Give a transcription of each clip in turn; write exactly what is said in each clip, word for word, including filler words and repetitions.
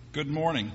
Good morning.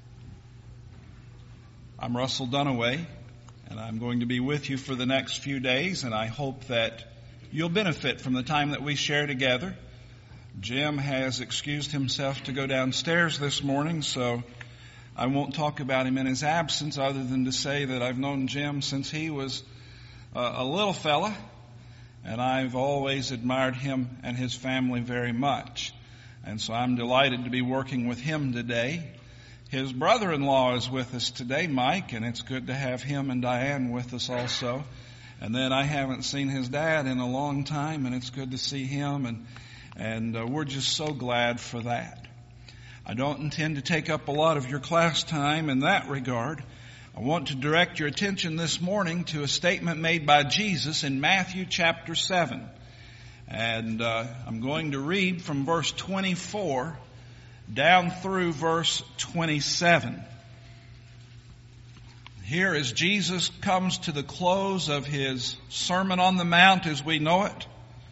I'm Russell Dunaway, and I'm going to be with you for the next few days, and I hope that you'll benefit from the time that we share together. Jim has excused himself to go downstairs this morning, so I won't talk about him in his absence other than to say that I've known Jim since he was uh, a little fella, and I've always admired him and his family very much. And so I'm delighted to be working with him today. His brother-in-law is with us today, Mike, and it's good to have him and Diane with us also. And then I haven't seen his dad in a long time, and it's good to see him, and and uh, we're just so glad for that. I don't intend to take up a lot of your class time in that regard. I want to direct your attention this morning to a statement made by Jesus in Matthew chapter seven. And uh, I'm going to read from verse twenty-four down through verse twenty-seven. Here, as Jesus comes to the close of his Sermon on the Mount as we know it,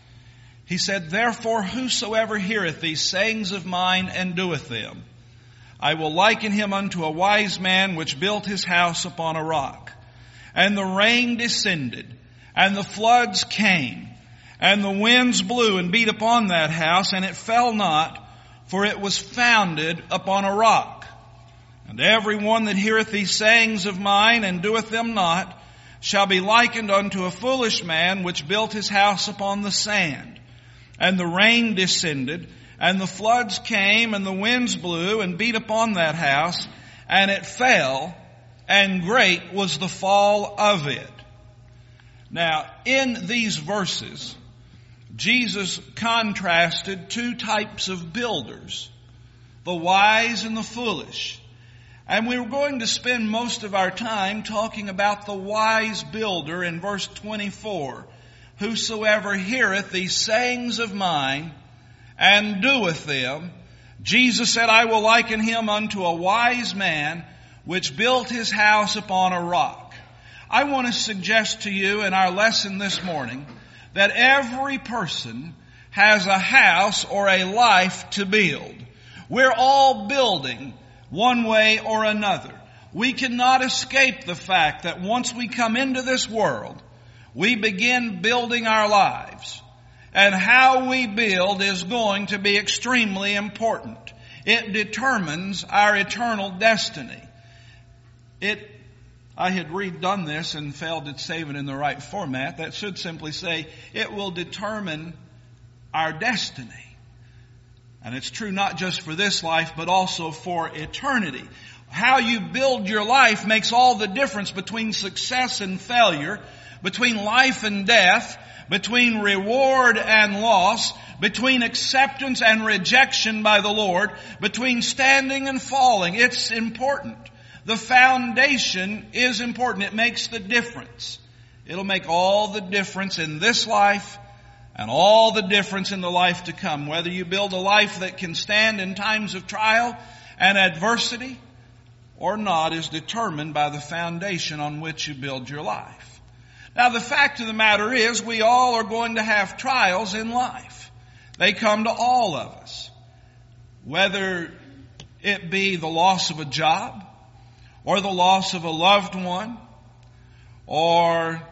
he said, "Therefore whosoever heareth these sayings of mine and doeth them, I will liken him unto a wise man which built his house upon a rock. And the rain descended, and the floods came, and the winds blew and beat upon that house, and it fell not, for it was founded upon a rock. And every one that heareth these sayings of mine and doeth them not shall be likened unto a foolish man which built his house upon the sand. And the rain descended, and the floods came, and the winds blew and beat upon that house, and it fell, and great was the fall of it." Now, in these verses, Jesus contrasted two types of builders, the wise and the foolish. And we're going to spend most of our time talking about the wise builder in verse twenty-four. "Whosoever heareth these sayings of mine and doeth them," Jesus said, "I will liken him unto a wise man which built his house upon a rock." I want to suggest to you in our lesson this morning that every person has a house or a life to build. We're all building one way or another. We cannot escape the fact that once we come into this world, we begin building our lives. And how we build is going to be extremely important. It determines our eternal destiny. It I had redone this and failed to save it in the right format. That should simply say, it will determine our destiny. And it's true not just for this life, but also for eternity. How you build your life makes all the difference between success and failure, between life and death, between reward and loss, between acceptance and rejection by the Lord, between standing and falling. It's important. The foundation is important. It makes the difference. It'll make all the difference in this life and all the difference in the life to come. Whether you build a life that can stand in times of trial and adversity or not is determined by the foundation on which you build your life. Now, the fact of the matter is we all are going to have trials in life. They come to all of us. Whether it be the loss of a job, or the loss of a loved one, or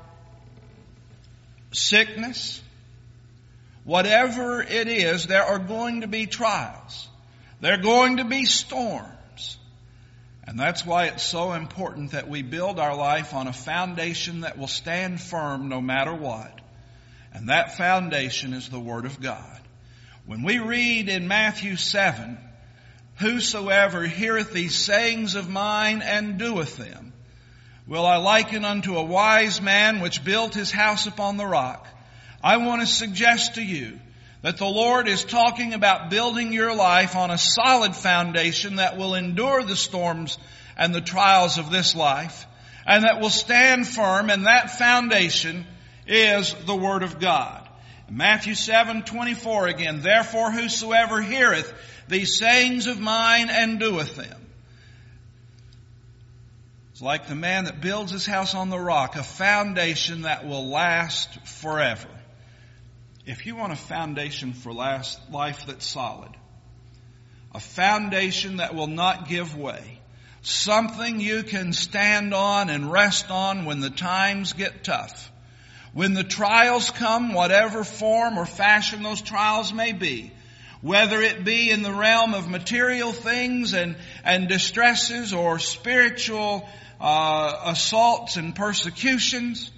sickness, whatever it is, there are going to be trials. There are going to be storms. And that's why it's so important that we build our life on a foundation that will stand firm no matter what. And that foundation is the Word of God. When we read in Matthew seven, "Whosoever heareth these sayings of mine and doeth them, will I liken unto a wise man which built his house upon the rock." I want to suggest to you that the Lord is talking about building your life on a solid foundation that will endure the storms and the trials of this life, and that will stand firm, and that foundation is the Word of God. Matthew seven twenty-four again, "Therefore whosoever heareth these sayings of mine and doeth them." It's like the man that builds his house on the rock, a foundation that will last forever. If you want a foundation for last life that's solid, A foundation that will not give way. Something you can stand on and rest on when the times get tough. When the trials come, whatever form or fashion those trials may be, whether it be in the realm of material things and, and distresses or spiritual uh, assaults and persecutions,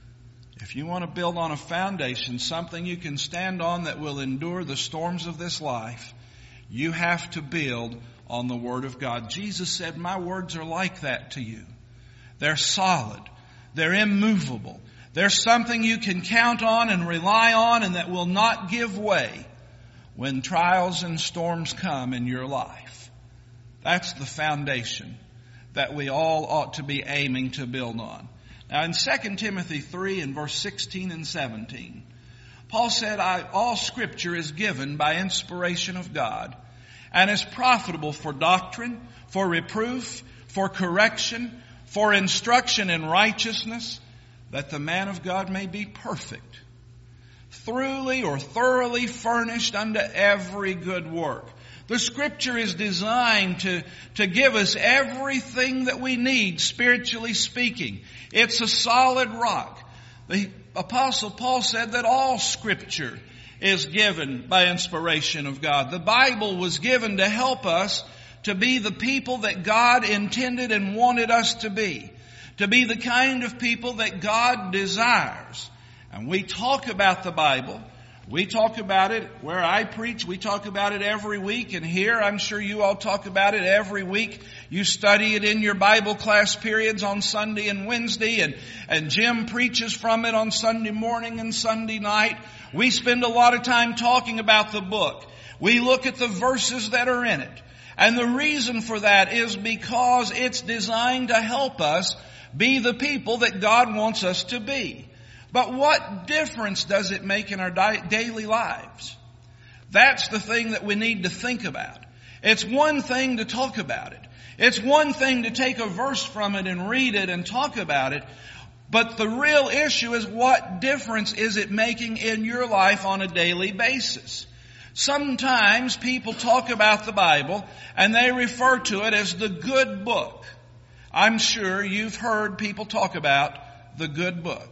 if you want to build on a foundation, something you can stand on that will endure the storms of this life, you have to build on the Word of God. Jesus said, my words are like that to you. They're solid. They're immovable. They're something you can count on and rely on and that will not give way when trials and storms come in your life. That's the foundation that we all ought to be aiming to build on. Now in Second Timothy three and verse sixteen and seventeen, Paul said, I, all Scripture is given by inspiration of God and is profitable for doctrine, for reproof, for correction, for instruction in righteousness, that the man of God may be perfect, thoroughly or thoroughly furnished unto every good work. The Scripture is designed to, to give us everything that we need, spiritually speaking. It's a solid rock. The Apostle Paul said that all Scripture is given by inspiration of God. The Bible was given to help us to be the people that God intended and wanted us to be. To be the kind of people that God desires. And we talk about the Bible. We talk about it where I preach. We talk about it every week. And here, I'm sure you all talk about it every week. You study it in your Bible class periods on Sunday and Wednesday. And, and Jim preaches from it on Sunday morning and Sunday night. We spend a lot of time talking about the book. We look at the verses that are in it. And the reason for that is because it's designed to help us be the people that God wants us to be. But what difference does it make in our daily lives? That's the thing that we need to think about. It's one thing to talk about it. It's one thing to take a verse from it and read it and talk about it. But the real issue is, what difference is it making in your life on a daily basis? Sometimes people talk about the Bible and they refer to it as the good book. I'm sure you've heard people talk about the good book.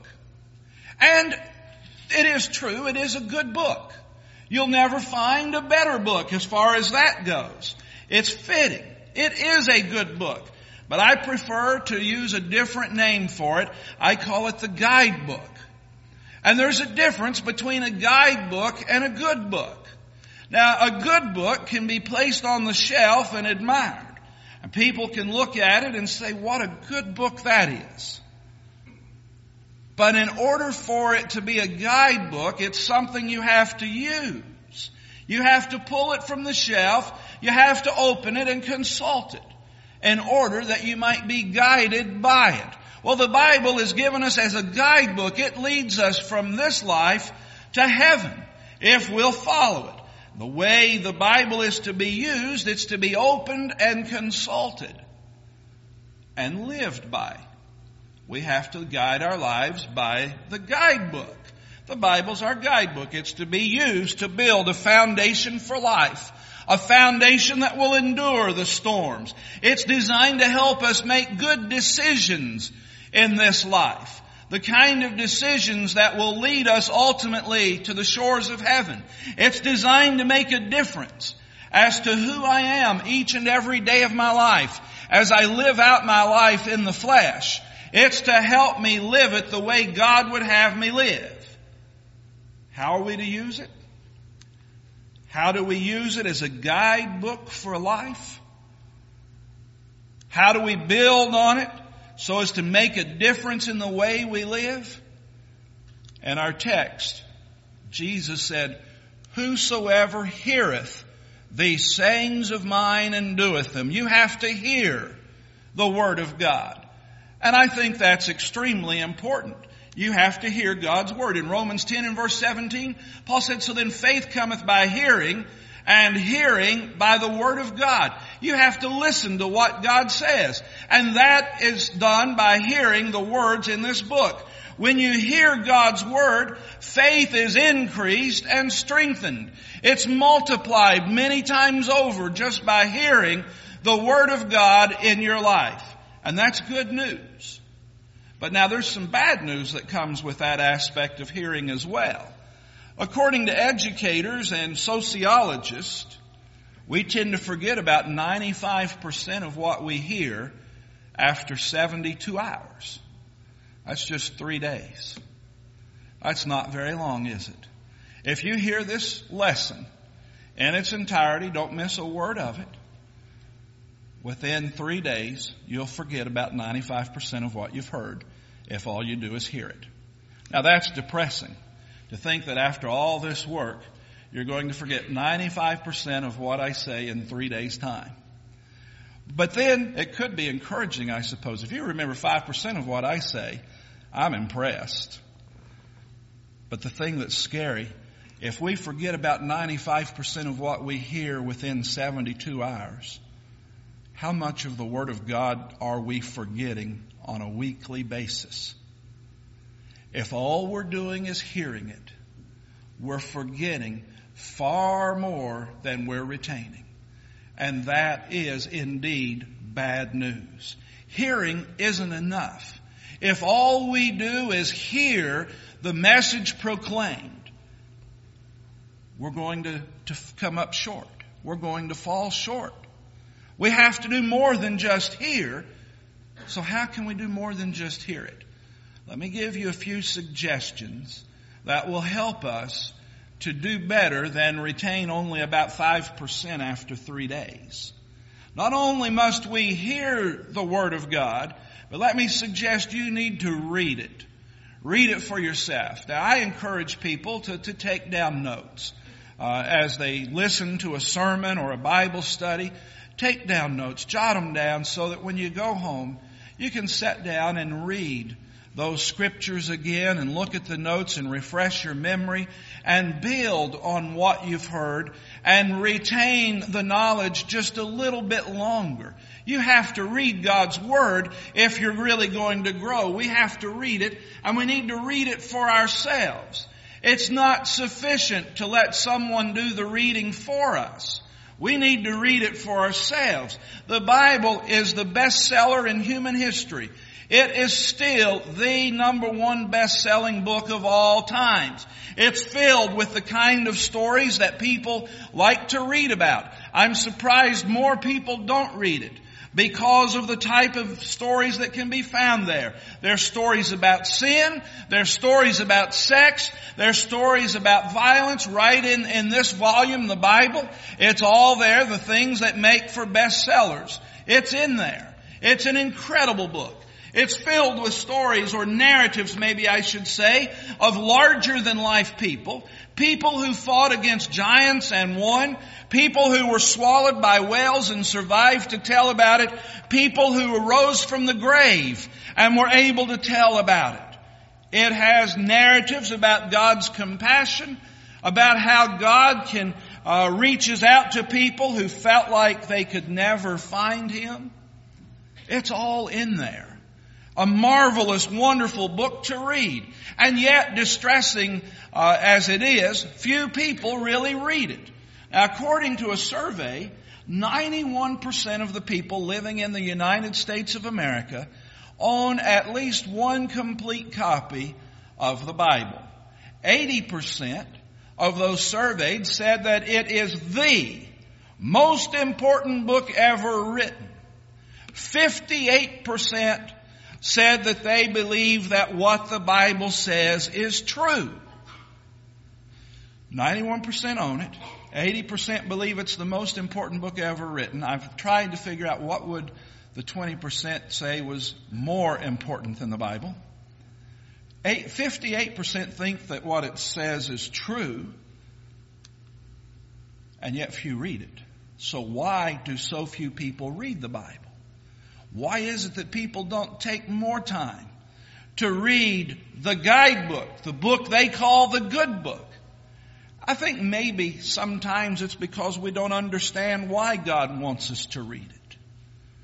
And it is true, it is a good book. You'll never find a better book as far as that goes. It's fitting. It is a good book. But I prefer to use a different name for it. I call it the guidebook. And there's a difference between a guidebook and a good book. Now, a good book can be placed on the shelf and admired. And people can look at it and say, what a good book that is. But in order for it to be a guidebook, it's something you have to use. You have to pull it from the shelf. You have to open it and consult it in order that you might be guided by it. Well, the Bible is given us as a guidebook. It leads us from this life to heaven if we'll follow it. The way the Bible is to be used, it's to be opened and consulted and lived by. We have to guide our lives by the guidebook. The Bible's our guidebook. It's to be used to build a foundation for life. A foundation that will endure the storms. It's designed to help us make good decisions in this life. The kind of decisions that will lead us ultimately to the shores of heaven. It's designed to make a difference as to who I am each and every day of my life as I live out my life in the flesh. It's to help me live it the way God would have me live. How are we to use it? How do we use it as a guidebook for life? How do we build on it so as to make a difference in the way we live? In our text, Jesus said, whosoever heareth these sayings of mine and doeth them. You have to hear the Word of God. And I think that's extremely important. You have to hear God's Word. In Romans ten and verse seventeen, Paul said, so then faith cometh by hearing, and hearing by the Word of God. You have to listen to what God says. And that is done by hearing the words in this book. When you hear God's Word, faith is increased and strengthened. It's multiplied many times over just by hearing the Word of God in your life. And that's good news. But now there's some bad news that comes with that aspect of hearing as well. According to educators and sociologists, we tend to forget about ninety-five percent of what we hear after seventy-two hours. That's just three days. That's not very long, is it? If you hear this lesson in its entirety, don't miss a word of it, within three days, you'll forget about ninety-five percent of what you've heard if all you do is hear it. Now that's depressing, to think that after all this work, you're going to forget ninety-five percent of what I say in three days' time. But then it could be encouraging, I suppose. If you remember five percent of what I say, I'm impressed. But the thing that's scary, if we forget about ninety-five percent of what we hear within seventy-two hours, how much of the Word of God are we forgetting on a weekly basis? If all we're doing is hearing it, we're forgetting far more than we're retaining. And that is indeed bad news. Hearing isn't enough. If all we do is hear the message proclaimed, we're going to, to come up short. We're going to fall short. We have to do more than just hear. So how can we do more than just hear it? Let me give you a few suggestions that will help us to do better than retain only about five percent after three days. Not only must we hear the Word of God, but let me suggest you need to read it. Read it for yourself. Now, I encourage people to, to take down notes. Uh, as they listen to a sermon or a Bible study, take down notes, jot them down so that when you go home, you can sit down and read those scriptures again and look at the notes and refresh your memory and build on what you've heard and retain the knowledge just a little bit longer. You have to read God's Word if you're really going to grow. We have to read it, and we need to read it for ourselves. It's not sufficient to let someone do the reading for us. We need to read it for ourselves. The Bible is the bestseller in human history. It is still the number one best-selling book of all times. It's filled with the kind of stories that people like to read about. I'm surprised more people don't read it because of the type of stories that can be found there. There's stories about sin. There's stories about sex. There's stories about violence right in, in this volume, the Bible. It's all there, the things that make for bestsellers. It's in there. It's an incredible book. It's filled with stories, or narratives maybe I should say, of larger-than-life people. People who fought against giants and won. People who were swallowed by whales and survived to tell about it. People who arose from the grave and were able to tell about it. It has narratives about God's compassion, about how God can uh, reaches out to people who felt like they could never find Him. It's all in there. A marvelous, wonderful book to read. And yet, distressing uh, as it is, few people really read it. Now, according to a survey, ninety-one percent of the people living in the United States of America own at least one complete copy of the Bible. eighty percent of those surveyed said that it is the most important book ever written. fifty-eight percent said that they believe that what the Bible says is true. ninety-one percent own it. eighty percent believe it's the most important book ever written. I've tried to figure out what would the twenty percent say was more important than the Bible. fifty-eight percent think that what it says is true, and yet few read it. So why do so few people read the Bible? Why is it that people don't take more time to read the guidebook, the book they call the good book? I think maybe sometimes it's because we don't understand why God wants us to read it.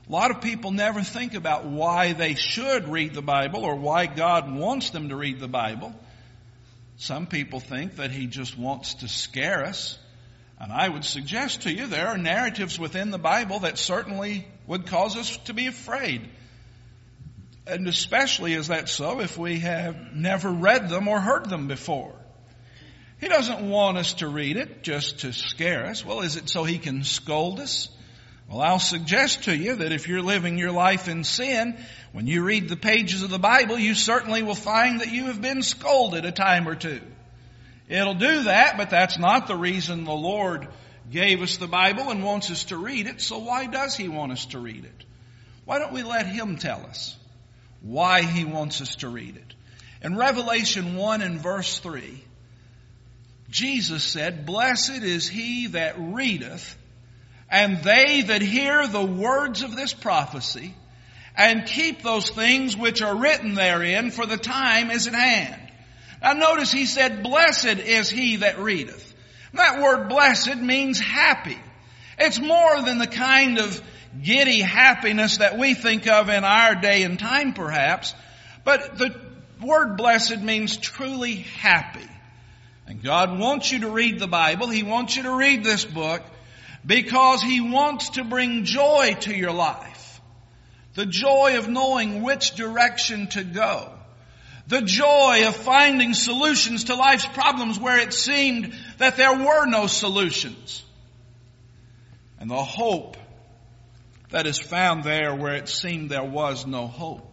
A lot of people never think about why they should read the Bible or why God wants them to read the Bible. Some people think that He just wants to scare us. And I would suggest to you there are narratives within the Bible that certainly would cause us to be afraid. And especially is that so if we have never read them or heard them before. He doesn't want us to read it just to scare us. Well, is it so He can scold us? Well, I'll suggest to you that if you're living your life in sin, when you read the pages of the Bible, you certainly will find that you have been scolded a time or two. It'll do that, but that's not the reason the Lord gave us the Bible and wants us to read it. So why does He want us to read it? Why don't we let Him tell us why He wants us to read it? In Revelation one and verse three, Jesus said, "Blessed is he that readeth, and they that hear the words of this prophecy, and keep those things which are written therein, for the time is at hand." Now notice He said, "Blessed is he that readeth." That word blessed means happy. It's more than the kind of giddy happiness that we think of in our day and time perhaps, but the word blessed means truly happy. And God wants you to read the Bible. He wants you to read this book because He wants to bring joy to your life. The joy of knowing which direction to go. The joy of finding solutions to life's problems where it seemed that there were no solutions. And the hope that is found there where it seemed there was no hope.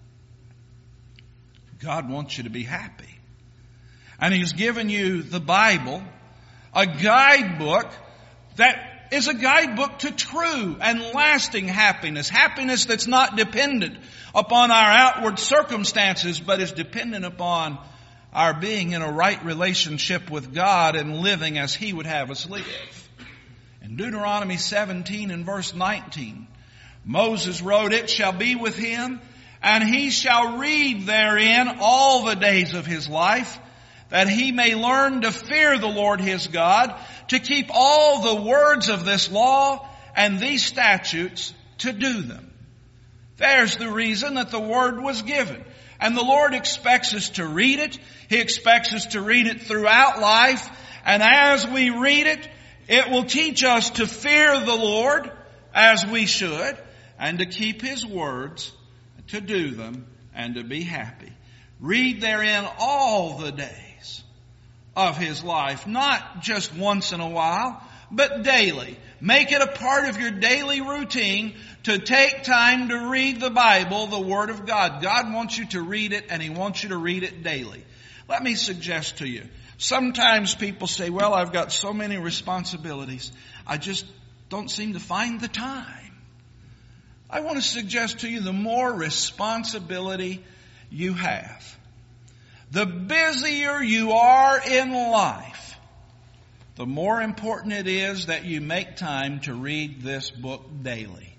God wants you to be happy. And He's given you the Bible, a guidebook that is a guidebook to true and lasting happiness. Happiness that's not dependent upon our outward circumstances, but is dependent upon our being in a right relationship with God and living as He would have us live. In Deuteronomy seventeen and verse nineteen, Moses wrote, "It shall be with him, and he shall read therein all the days of his life, that he may learn to fear the Lord his God, to keep all the words of this law and these statutes to do them." There's the reason that the Word was given. And the Lord expects us to read it. He expects us to read it throughout life. And as we read it, it will teach us to fear the Lord as we should, and to keep His words, to do them, and to be happy. Read therein all the days of his life, not just once in a while, but daily. Make it a part of your daily routine to take time to read the Bible, the Word of God. God wants you to read it, and He wants you to read it daily. Let me suggest to you, sometimes people say, "Well, I've got so many responsibilities, I just don't seem to find the time." I want to suggest to you, the more responsibility you have, the busier you are in life, the more important it is that you make time to read this book daily.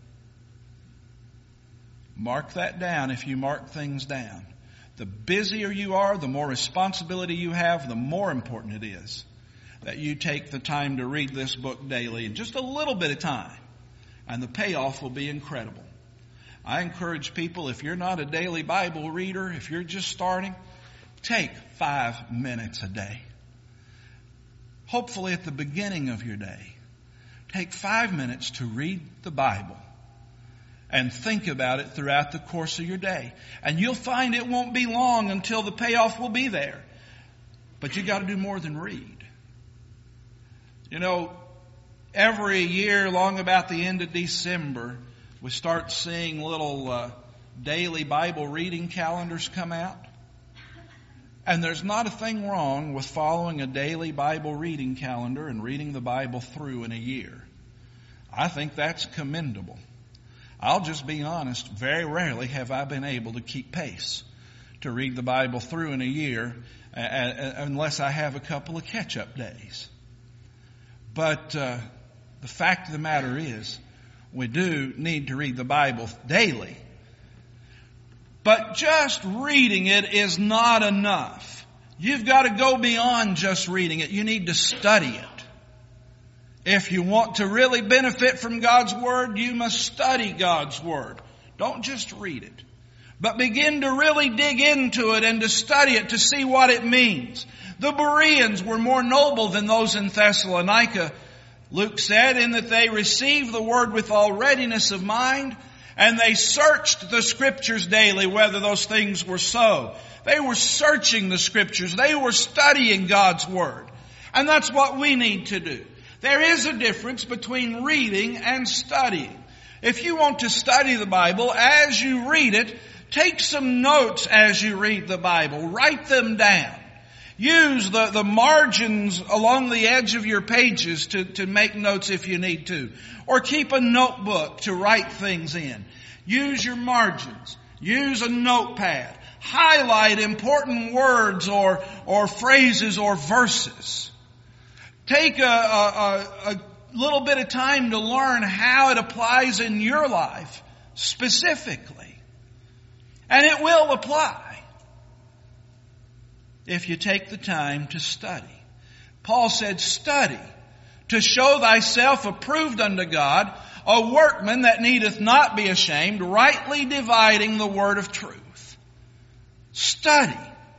Mark that down if you mark things down. The busier you are, the more responsibility you have, the more important it is that you take the time to read this book daily, in just a little bit of time. And the payoff will be incredible. I encourage people, if you're not a daily Bible reader, if you're just starting, take five minutes a day. Hopefully at the beginning of your day, take five minutes to read the Bible and think about it throughout the course of your day. And you'll find it won't be long until the payoff will be there. But you got to do more than read. You know, every year, long about the end of December, we start seeing little uh, daily Bible reading calendars come out. And there's not a thing wrong with following a daily Bible reading calendar and reading the Bible through in a year. I think that's commendable. I'll just be honest, very rarely have I been able to keep pace to read the Bible through in a year uh, uh, unless I have a couple of catch-up days. But uh, the fact of the matter is, we do need to read the Bible daily. But just reading it is not enough. You've got to go beyond just reading it. You need to study it. If you want to really benefit from God's Word, you must study God's Word. Don't just read it, but begin to really dig into it and to study it to see what it means. The Bereans were more noble than those in Thessalonica, Luke said, in that they received the Word with all readiness of mind, and they searched the Scriptures daily whether those things were so. They were searching the Scriptures. They were studying God's Word. And that's what we need to do. There is a difference between reading and studying. If you want to study the Bible, as you read it, take some notes as you read the Bible. Write them down. Use the, the margins along the edge of your pages to, to make notes if you need to. Or keep a notebook to write things in. Use your margins. Use a notepad. Highlight important words or, or phrases or verses. Take a, a, a little bit of time to learn how it applies in your life specifically. And it will apply if you take the time to study. Paul said, study to show thyself approved unto God, a workman that needeth not be ashamed, rightly dividing the word of truth. Study.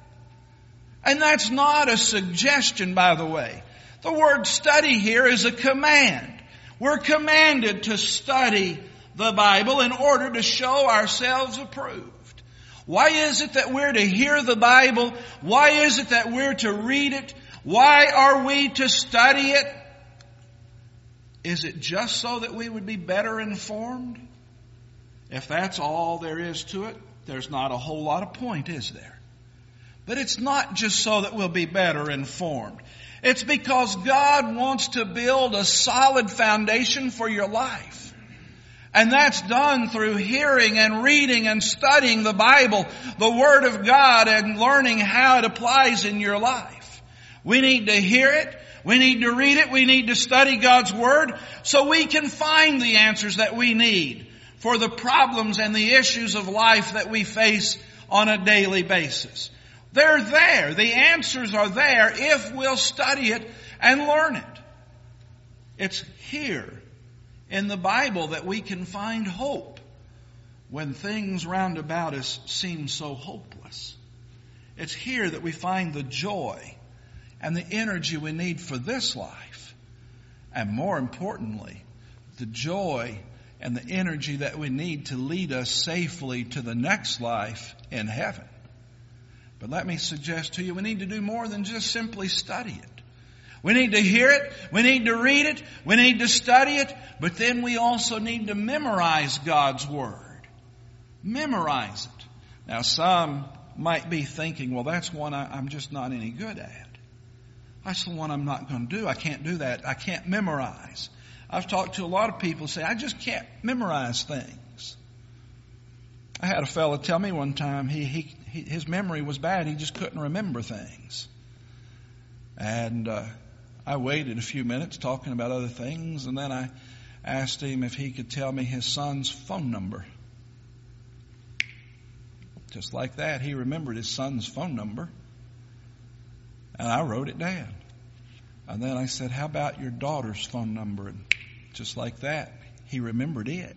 And that's not a suggestion, by the way. The word study here is a command. We're commanded to study the Bible in order to show ourselves approved. Why is it that we're to hear the Bible? Why is it that we're to read it? Why are we to study it? Is it just so that we would be better informed? If that's all there is to it, there's not a whole lot of point, is there? But it's not just so that we'll be better informed. It's because God wants to build a solid foundation for your life. And that's done through hearing and reading and studying the Bible, the Word of God, and learning how it applies in your life. We need to hear it. We need to read it. We need to study God's Word so we can find the answers that we need for the problems and the issues of life that we face on a daily basis. They're there. The answers are there if we'll study it and learn it. It's here in the Bible that we can find hope when things round about us seem so hopeless. It's here that we find the joy and the energy we need for this life. And more importantly, the joy and the energy that we need to lead us safely to the next life in heaven. But let me suggest to you, we need to do more than just simply study it. We need to hear it. We need to read it. We need to study it. But then we also need to memorize God's Word. Memorize it. Now some might be thinking, well, that's one I, I'm just not any good at. That's the one I'm not going to do. I can't do that. I can't memorize. I've talked to a lot of people who say, I just can't memorize things. I had a fellow tell me one time he, he, he his memory was bad. He just couldn't remember things. And uh, I waited a few minutes talking about other things, and then I asked him if he could tell me his son's phone number. Just like that, he remembered his son's phone number. And I wrote it down. And then I said, how about your daughter's phone number? And just like that, he remembered it.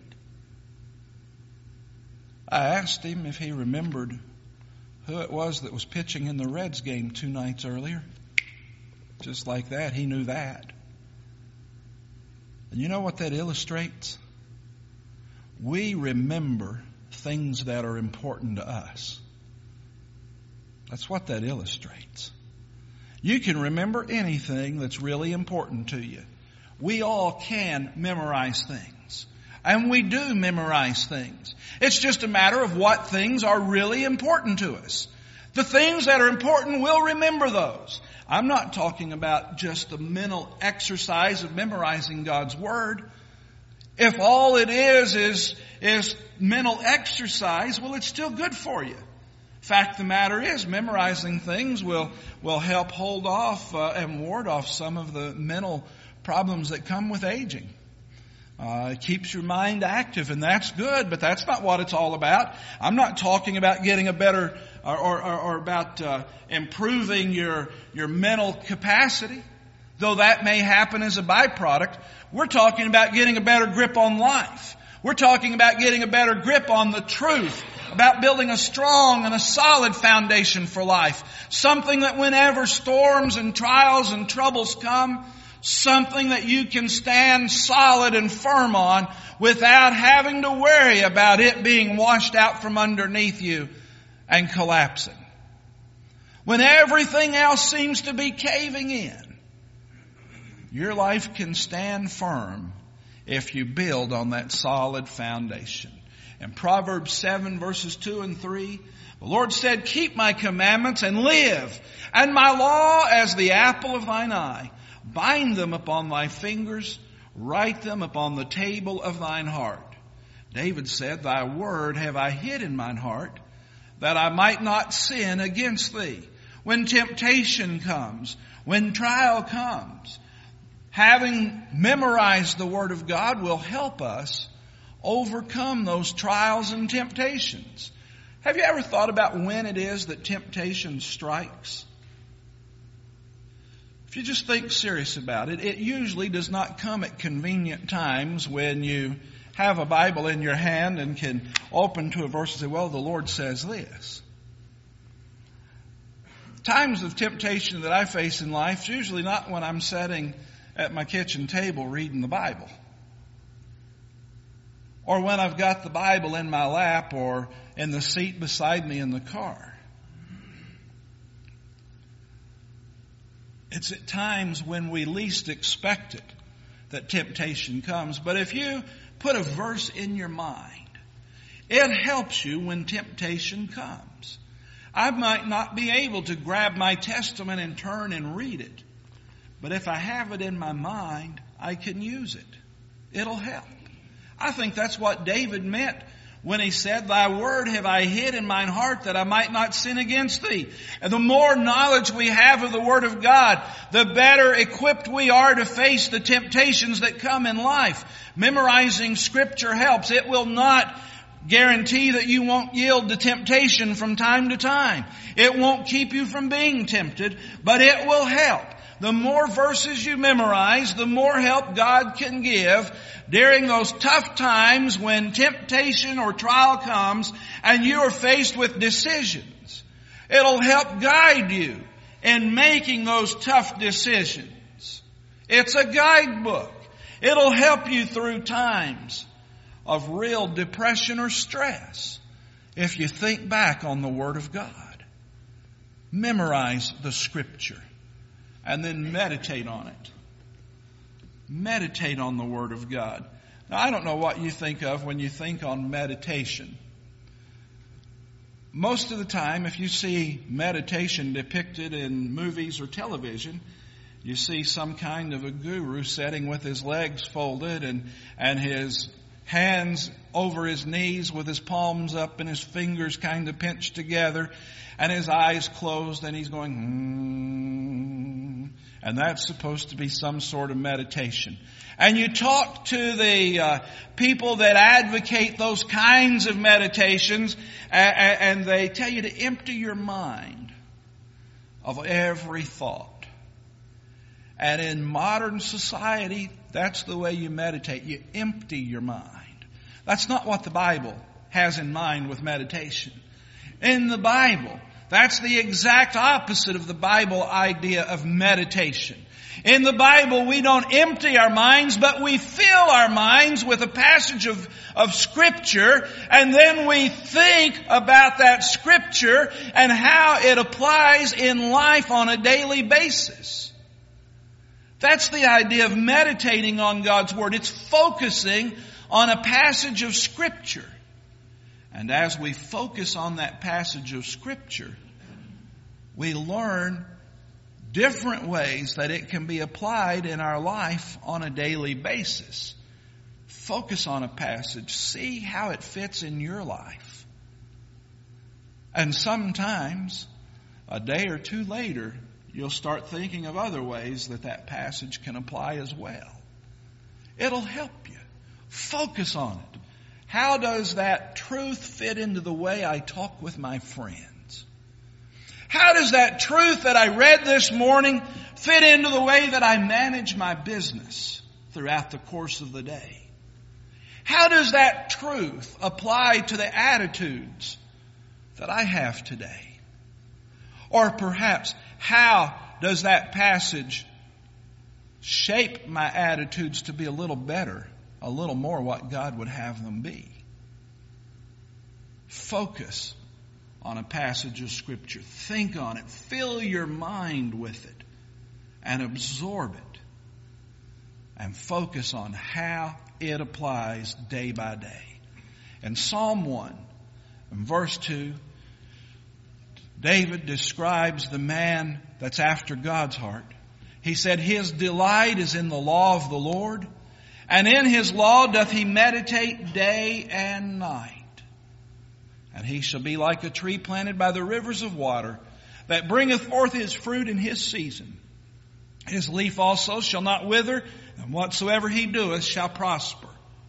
I asked him if he remembered who it was that was pitching in the Reds game two nights earlier. Just like that, he knew that. And you know what that illustrates? We remember things that are important to us. That's what that illustrates. You can remember anything that's really important to you. We all can memorize things. And we do memorize things. It's just a matter of what things are really important to us. The things that are important, we'll remember those. I'm not talking about just the mental exercise of memorizing God's Word. If all it is is, is mental exercise, well, it's still good for you. Fact of the matter is, memorizing things will, will help hold off uh, and ward off some of the mental problems that come with aging. Uh, it keeps your mind active, and that's good, but that's not what it's all about. I'm not talking about getting a better or, or, or about uh, improving your, your mental capacity. Though that may happen as a byproduct, we're talking about getting a better grip on life. We're talking about getting a better grip on the truth, about building a strong and a solid foundation for life. Something that whenever storms and trials and troubles come, something that you can stand solid and firm on without having to worry about it being washed out from underneath you and collapsing. When everything else seems to be caving in, your life can stand firm if you build on that solid foundation. In Proverbs seven verses two and three, the Lord said, "Keep my commandments and live, and my law as the apple of thine eye. Bind them upon thy fingers, write them upon the table of thine heart." David said, "Thy word have I hid in mine heart, that I might not sin against thee." When temptation comes, when trial comes, having memorized the Word of God will help us overcome those trials and temptations. Have you ever thought about when it is that temptation strikes? If you just think serious about it, it usually does not come at convenient times when you have a Bible in your hand and can open to a verse and say, well, the Lord says this. Times of temptation that I face in life is usually not when I'm sitting at my kitchen table reading the Bible, or when I've got the Bible in my lap or in the seat beside me in the car. It's at times when we least expect it that temptation comes. But if you put a verse in your mind, it helps you when temptation comes. I might not be able to grab my Testament and turn and read it, but if I have it in my mind, I can use it. It'll help. I think that's what David meant when he said, "Thy word have I hid in mine heart, that I might not sin against thee." And the more knowledge we have of the Word of God, the better equipped we are to face the temptations that come in life. Memorizing Scripture helps. It will not guarantee that you won't yield to temptation from time to time. It won't keep you from being tempted, but it will help. The more verses you memorize, the more help God can give during those tough times when temptation or trial comes and you are faced with decisions. It'll help guide you in making those tough decisions. It's a guidebook. It'll help you through times of real depression or stress if you think back on the Word of God. Memorize the Scripture and then meditate on it. Meditate on the Word of God. Now, I don't know what you think of when you think on meditation. Most of the time, if you see meditation depicted in movies or television, you see some kind of a guru sitting with his legs folded and, and his hands over his knees with his palms up and his fingers kind of pinched together and his eyes closed, and he's going, hmm. And that's supposed to be some sort of meditation. And you talk to the uh, people that advocate those kinds of meditations, and, and they tell you to empty your mind of every thought. And in modern society, that's the way you meditate. You empty your mind. That's not what the Bible has in mind with meditation. In the Bible, that's the exact opposite of the Bible idea of meditation. In the Bible, we don't empty our minds, but we fill our minds with a passage of, of Scripture, and then we think about that Scripture and how it applies in life on a daily basis. That's the idea of meditating on God's Word. It's focusing on a passage of Scripture. And as we focus on that passage of Scripture, we learn different ways that it can be applied in our life on a daily basis. Focus on a passage. See how it fits in your life. And sometimes, a day or two later, you'll start thinking of other ways that that passage can apply as well. It'll help you. Focus on it. How does that truth fit into the way I talk with my friends? How does that truth that I read this morning fit into the way that I manage my business throughout the course of the day? How does that truth apply to the attitudes that I have today? Or perhaps, how does that passage shape my attitudes to be a little better, a little more what God would have them be? Focus on a passage of Scripture. Think on it. Fill your mind with it and absorb it. And focus on how it applies day by day. In Psalm one, in verse two, David describes the man that's after God's heart. He said, his delight is in the law of the Lord, and in his law doth he meditate day and night. And he shall be like a tree planted by the rivers of water, that bringeth forth his fruit in his season. His leaf also shall not wither, and whatsoever he doeth shall prosper.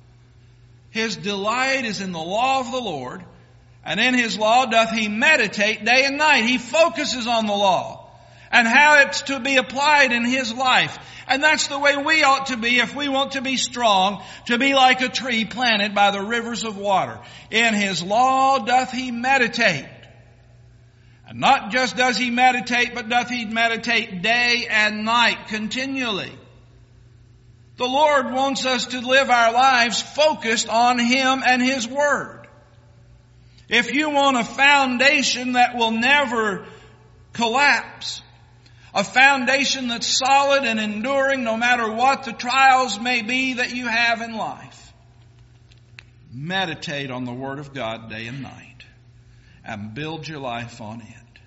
His delight is in the law of the Lord, and in his law doth he meditate day and night. He focuses on the law and how it's to be applied in his life. And that's the way we ought to be if we want to be strong, to be like a tree planted by the rivers of water. In his law doth he meditate. And not just does he meditate, but doth he meditate day and night continually. The Lord wants us to live our lives focused on Him and His Word. If you want a foundation that will never collapse, a foundation that's solid and enduring no matter what the trials may be that you have in life, meditate on the Word of God day and night and build your life on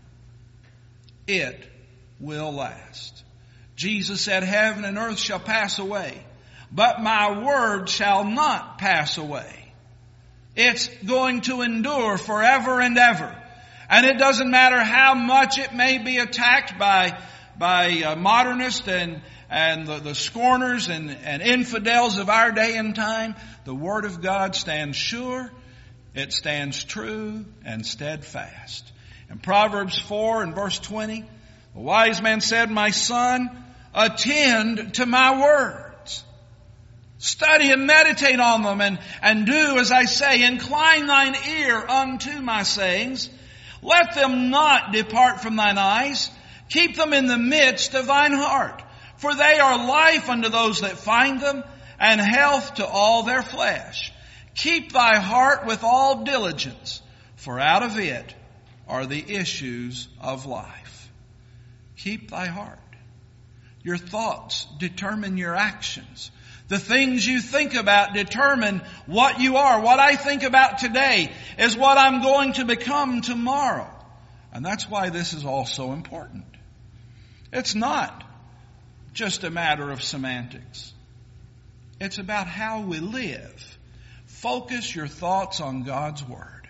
it. It will last. Jesus said, heaven and earth shall pass away, but my word shall not pass away. It's going to endure forever and ever. And it doesn't matter how much it may be attacked by, by uh, modernists and, and the, the scorners and, and infidels of our day and time. The Word of God stands sure, it stands true and steadfast. In Proverbs four and verse twenty, the wise man said, my son, attend to my words. Study and meditate on them and, and do as I say. Incline thine ear unto my sayings. Let them not depart from thine eyes. Keep them in the midst of thine heart. For they are life unto those that find them, and health to all their flesh. Keep thy heart with all diligence, for out of it are the issues of life. Keep thy heart. Your thoughts determine your actions. The things you think about determine what you are. What I think about today is what I'm going to become tomorrow. And that's why this is all so important. It's not just a matter of semantics. It's about how we live. Focus your thoughts on God's Word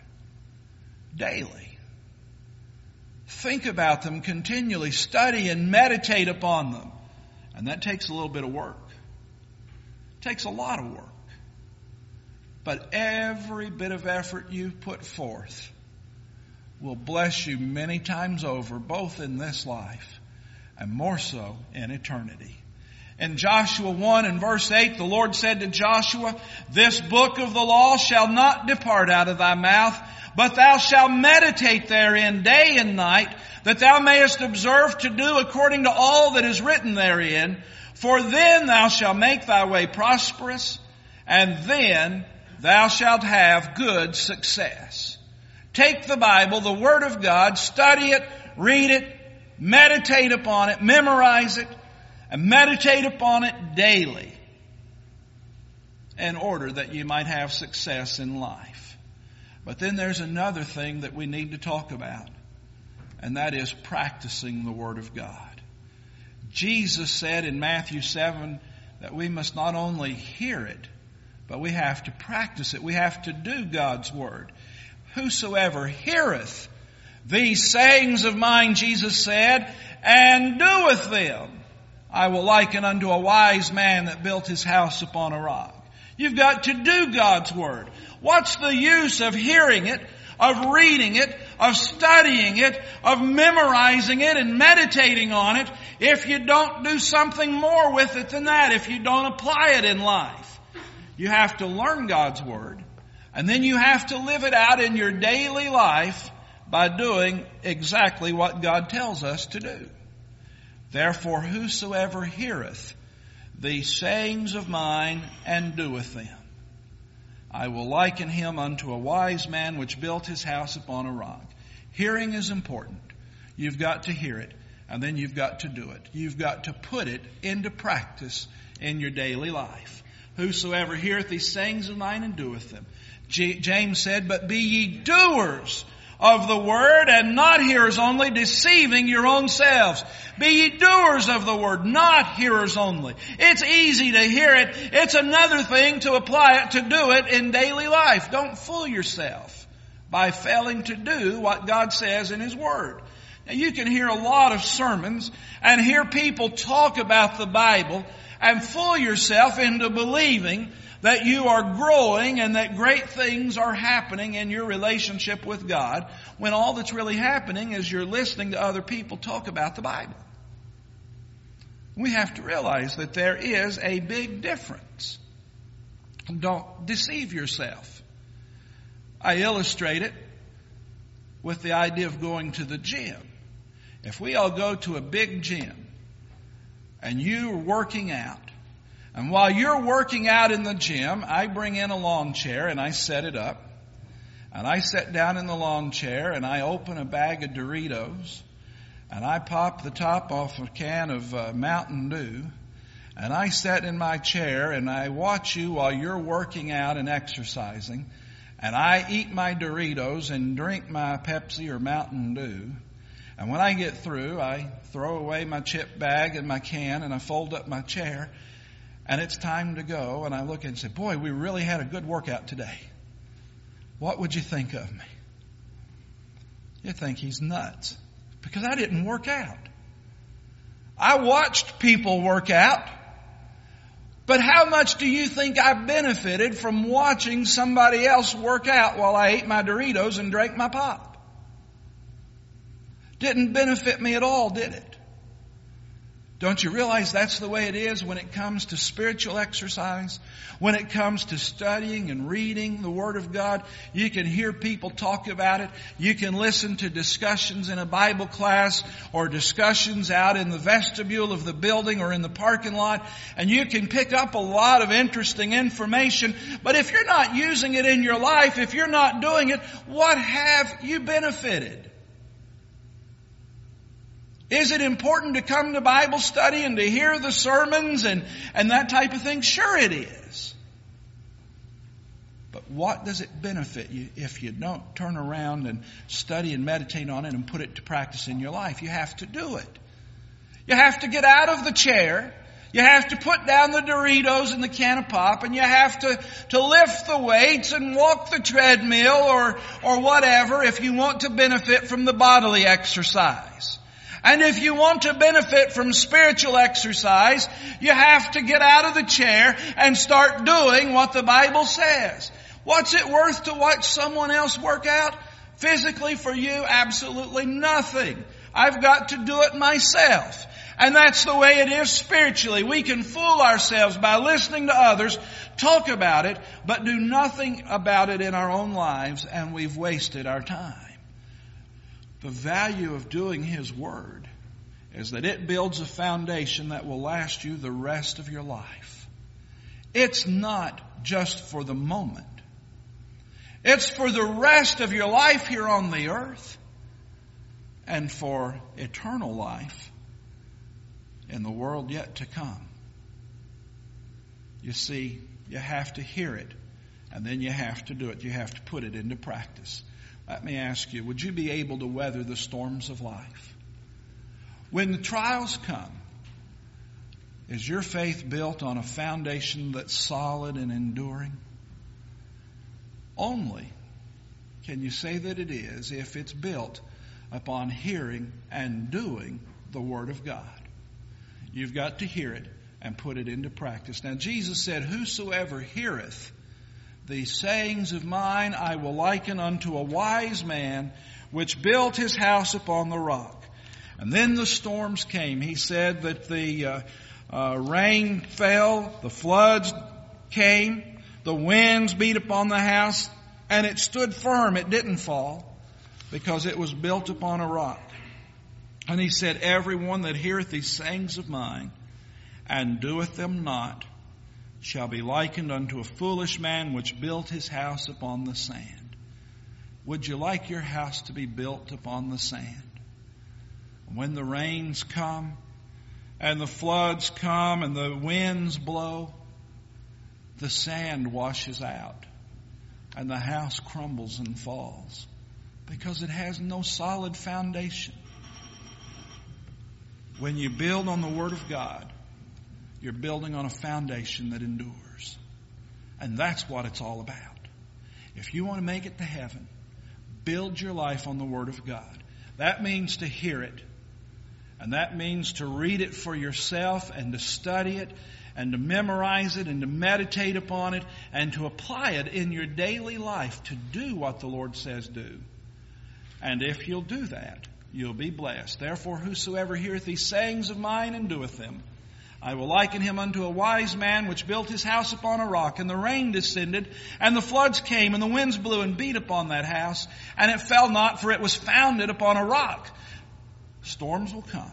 daily. Think about them continually. Study and meditate upon them. And that takes a little bit of work. It takes a lot of work. But every bit of effort you put forth will bless you many times over, both in this life and more so in eternity. In Joshua one and verse eight, the Lord said to Joshua, this book of the law shall not depart out of thy mouth, but thou shalt meditate therein day and night, that thou mayest observe to do according to all that is written therein. For then thou shalt make thy way prosperous, and then thou shalt have good success. Take the Bible, the Word of God, study it, read it, meditate upon it, memorize it, and meditate upon it daily in order that you might have success in life. But then there's another thing that we need to talk about, and that is practicing the Word of God. Jesus said in Matthew seven that we must not only hear it, but we have to practice it. We have to do God's Word. Whosoever heareth these sayings of mine, Jesus said, and doeth them, I will liken unto a wise man that built his house upon a rock. You've got to do God's Word. What's the use of hearing it, of reading it, of studying it, of memorizing it and meditating on it, if you don't do something more with it than that, if you don't apply it in life. You have to learn God's Word, and then you have to live it out in your daily life by doing exactly what God tells us to do. Therefore, whosoever heareth these sayings of mine and doeth them, I will liken him unto a wise man which built his house upon a rock. Hearing is important. You've got to hear it, and then you've got to do it. You've got to put it into practice in your daily life. Whosoever heareth these sayings of mine and doeth them. J- James said, but be ye doers of the word and not hearers only, deceiving your own selves. Be ye doers of the word, not hearers only. It's easy to hear it. It's another thing to apply it, to do it in daily life. Don't fool yourself by failing to do what God says in His Word. Now, you can hear a lot of sermons and hear people talk about the Bible and fool yourself into believing that you are growing and that great things are happening in your relationship with God, when all that's really happening is you're listening to other people talk about the Bible. We have to realize that there is a big difference. Don't deceive yourself. I illustrate it with the idea of going to the gym. If we all go to a big gym and you're working out, and while you're working out in the gym, I bring in a lawn chair and I set it up. And I sit down in the lawn chair and I open a bag of Doritos. And I pop the top off a can of uh, Mountain Dew. And I sit in my chair and I watch you while you're working out and exercising. And I eat my Doritos and drink my Pepsi or Mountain Dew. And when I get through, I throw away my chip bag and my can and I fold up my chair. And it's time to go, and I look and say, boy, we really had a good workout today. What would you think of me? You think he's nuts, because I didn't work out. I watched people work out, but how much do you think I benefited from watching somebody else work out while I ate my Doritos and drank my pop? Didn't benefit me at all, did it? Don't you realize that's the way it is when it comes to spiritual exercise? When it comes to studying and reading the Word of God, you can hear people talk about it. You can listen to discussions in a Bible class or discussions out in the vestibule of the building or in the parking lot, and you can pick up a lot of interesting information. But if you're not using it in your life, if you're not doing it, what have you benefited? Is it important to come to Bible study and to hear the sermons and, and that type of thing? Sure it is. But what does it benefit you if you don't turn around and study and meditate on it and put it to practice in your life? You have to do it. You have to get out of the chair. You have to put down the Doritos and the can of pop, and you have to, to lift the weights and walk the treadmill or, or whatever if you want to benefit from the bodily exercise. And if you want to benefit from spiritual exercise, you have to get out of the chair and start doing what the Bible says. What's it worth to watch someone else work out? Physically for you, absolutely nothing. I've got to do it myself. And that's the way it is spiritually. We can fool ourselves by listening to others talk about it, but do nothing about it in our own lives, and we've wasted our time. The value of doing His Word is that it builds a foundation that will last you the rest of your life. It's not just for the moment. It's for the rest of your life here on the earth and for eternal life in the world yet to come. You see, you have to hear it, and then you have to do it. You have to put it into practice. Let me ask you, would you be able to weather the storms of life? When the trials come, is your faith built on a foundation that's solid and enduring? Only can you say that it is if it's built upon hearing and doing the Word of God. You've got to hear it and put it into practice. Now, Jesus said, whosoever heareth these sayings of mine, I will liken unto a wise man which built his house upon the rock. And then the storms came. He said that the uh, uh, rain fell, the floods came, the winds beat upon the house, and it stood firm. It didn't fall because it was built upon a rock. And he said, everyone that heareth these sayings of mine and doeth them not shall be likened unto a foolish man which built his house upon the sand. Would you like your house to be built upon the sand? When the rains come and the floods come and the winds blow, the sand washes out and the house crumbles and falls because it has no solid foundation. When you build on the Word of God, you're building on a foundation that endures. And that's what it's all about. If you want to make it to heaven, build your life on the Word of God. That means to hear it. And that means to read it for yourself and to study it and to memorize it and to meditate upon it and to apply it in your daily life to do what the Lord says do. And if you'll do that, you'll be blessed. Therefore, whosoever heareth these sayings of mine and doeth them, I will liken him unto a wise man which built his house upon a rock, and the rain descended, and the floods came, and the winds blew and beat upon that house, and it fell not, for it was founded upon a rock. Storms will come.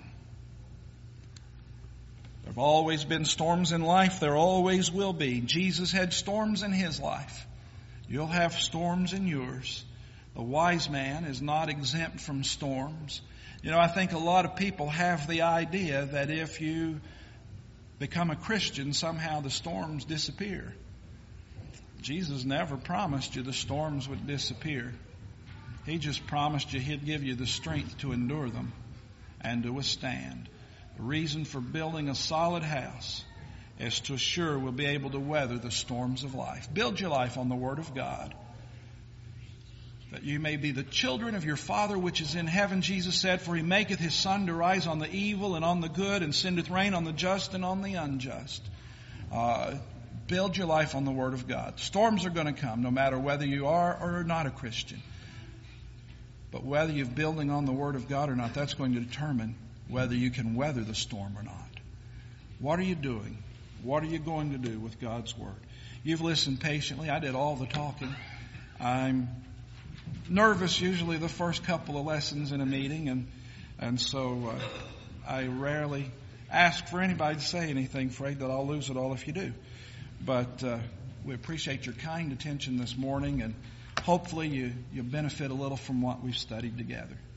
There have always been storms in life. There always will be. Jesus had storms in his life. You'll have storms in yours. The wise man is not exempt from storms. You know, I think a lot of people have the idea that if you become a Christian, somehow the storms disappear. Jesus never promised you the storms would disappear. He just promised you He'd give you the strength to endure them and to withstand. The reason for building a solid house is to assure we'll be able to weather the storms of life. Build your life on the Word of God, that you may be the children of your Father which is in heaven. Jesus said, for He maketh His sun to rise on the evil and on the good, and sendeth rain on the just and on the unjust. Uh, build your life on the Word of God. Storms are going to come, no matter whether you are or are not a Christian. But whether you're building on the Word of God or not, that's going to determine whether you can weather the storm or not. What are you doing? What are you going to do with God's Word? You've listened patiently. I did all the talking. I'm nervous usually the first couple of lessons in a meeting, and and so uh, I rarely ask for anybody to say anything, afraid that I'll lose it all if you do. But uh, we appreciate your kind attention this morning, and hopefully you, you benefit a little from what we've studied together.